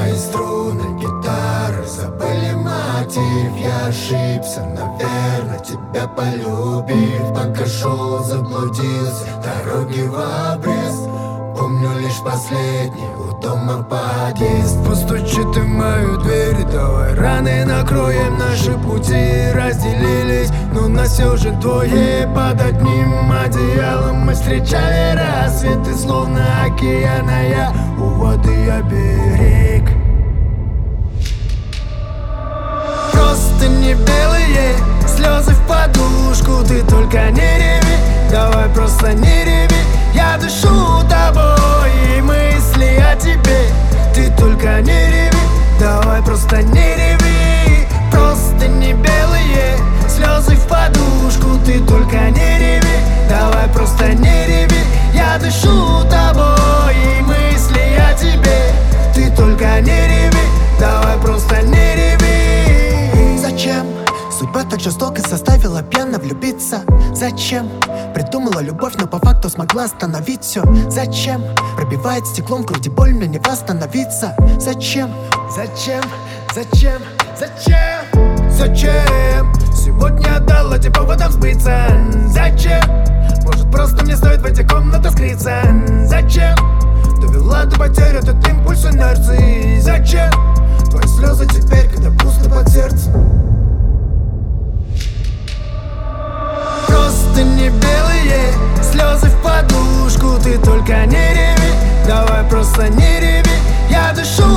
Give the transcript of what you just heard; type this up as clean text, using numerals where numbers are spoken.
мои струны гитары забыли мотив. Я ошибся, наверное, тебя полюбив. Пока шел, заблудился, дороги в обрез. Помню лишь последний, у дома подъезд. Постучи ты в мою дверь, давай раны накроем. Наши пути разделились, но нас все же двое. Под одним одеялом мы встречали рассветы, словно океана. Я у воды я берег. Просто не белые слезы в подушку. Ты только не реви, давай просто не реви. Я дышу тобой и мысли о тебе. Ты только не реви, давай просто не реви. Просто не белые слезы в подушку. Ты только не реви, давай просто не реви. Я дышу тобой и мысли о тебе. Ты только не реви, давай просто не реви. Зачем судьба так жестоко заставила пьяно влюбиться? Зачем придумала любовь, но по факту смогла остановить все? Зачем пробивает стеклом в груди боль, мне не восстановиться? Зачем? Зачем? Зачем? Зачем? Зачем? Сегодня отдала тебе поводом сбыться. Зачем? Может, просто мне стоит в эти комнаты скрыться? Зачем? Довела до потери этот импульс инерции. Зачем? Твои слезы теперь, когда пусто под сердцем. Просто не белые слезы в подушку. Ты только не реви, давай просто не реви. Я дышу